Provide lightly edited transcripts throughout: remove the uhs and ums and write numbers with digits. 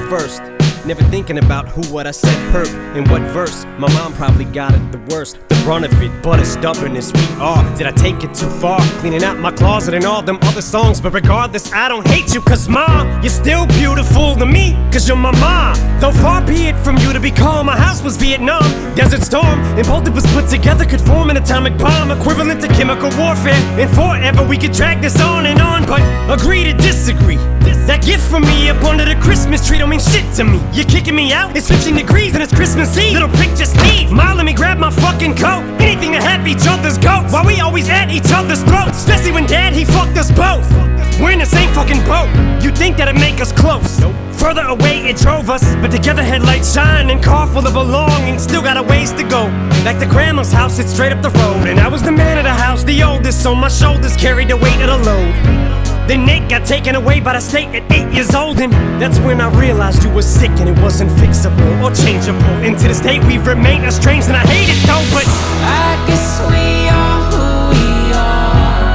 first. Never thinking about who, what I said hurt in what verse. My mom probably got it the worst, the brunt of it, but as stubborn as we are. Did I take it too far? Cleaning out my closet and all them other songs. But regardless, I don't hate you, cause mom, you're still beautiful to me, cause you're my mom. Though far be it from you to be calm, my house was Vietnam, Desert Storm, and both of us put together could form an atomic bomb, equivalent to chemical warfare. And forever we could drag this on and on, but agree to disagree. That gift from me up under the Christmas tree don't mean shit to me. You're kicking me out, it's 15 degrees and it's Christmas Eve. Little prick, just leave. Ma, let me grab my fucking coat. Anything to have each other's goats. Why we always at each other's throats? Especially when dad, he fucked us both. We're in the same fucking boat. You'd think that'd make us close. Further away it drove us, but together headlights shine and car full of belongings. Still got a ways to go. Like the grandma's house, it's straight up the road. And I was the man of the house, the oldest, so my shoulders carried the weight of the load. Then Nick got taken away by the state at 8 years old, and that's when I realized you were sick and it wasn't fixable or changeable. And to this day we've remained estranged, and I hate it though, but I guess we are who we are.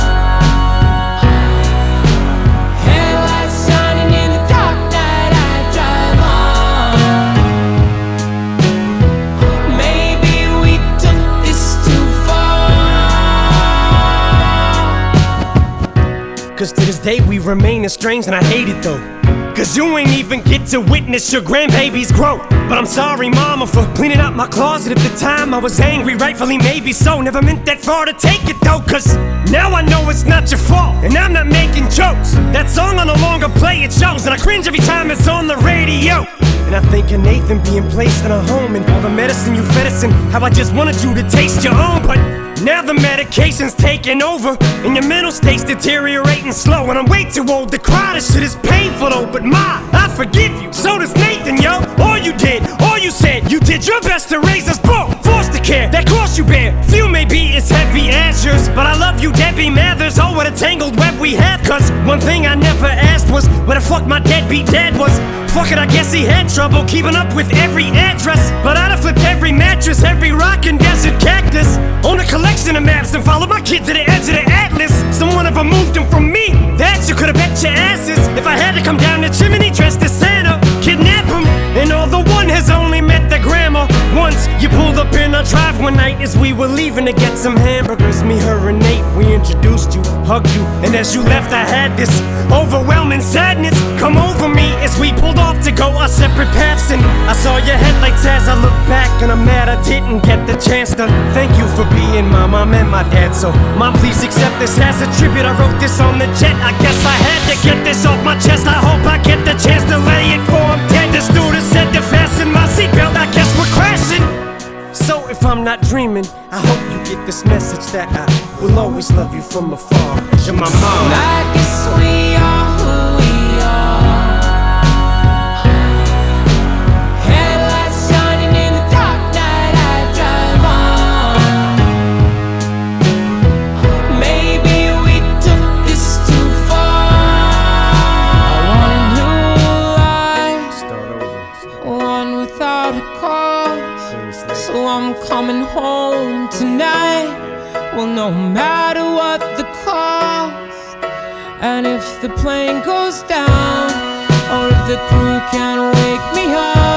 Headlights shining in the dark night I drive on. Maybe we took this too far. cause to this day we remain estranged, and I hate it though. Cause you ain't even get to witness your grandbabies grow. But I'm sorry mama for cleaning out my closet at the time. I was angry, rightfully maybe so. Never meant that far to take it though, cause now I know it's not your fault, and I'm not making jokes. That song I no longer play, it shows, and I cringe every time it's on the radio. And I think of Nathan being placed in a home, and all the medicine you fed us, and how I just wanted you to taste your own. But now the medication's taking over, and your mental state's deteriorating slow. And I'm way too old to cry, this shit is painful though. But ma, I forgive you, so does Nathan, yo. All you did, all you said, you did your best to raise us both. Forced to care, that cross you bear, few may be as heavy as yours. But I love you, Debbie Mathers, oh what a tangled web we have. Cause one thing I never asked was where the fuck my deadbeat dad was. Fuck it, I guess he had trouble keeping up with every address. But I'd have flipped every mattress, every rock and desert cactus. Own a collection of maps and followed my kid to the edge of the atlas. Someone ever moved them from me, that you could've bet your asses. If I had to come down the chimney dressed as Santa, kidnap him. And although one has only met the grandma once, you pulled up in our drive one night as we were leaving to get some hamburgers. Me, her, and Nate, we introduced you, hugged you, and as you left I had this overwhelming sadness come over me as we pulled off to go our separate paths. And I saw your headlights as I looked back, and I'm mad I didn't get the chance to thank you for being my mom and my dad. So mom, please accept this as a tribute. I wrote this on the jet, I guess I had to get this off my chest. I hope I get the chance to lay it for him dead. The stewardess said to fasten my seatbelt, I guess we're crashing. So if I'm not dreaming, I hope you get this message that I will always love you from afar. You're my mom. I guess we are who we are. Headlights shining in the dark night I drive on. Maybe we took this too far. I want a new life, one without a cause. So I'm coming home tonight. Well, no matter what the cost, and if the plane goes down, or if the crew can't wake me up,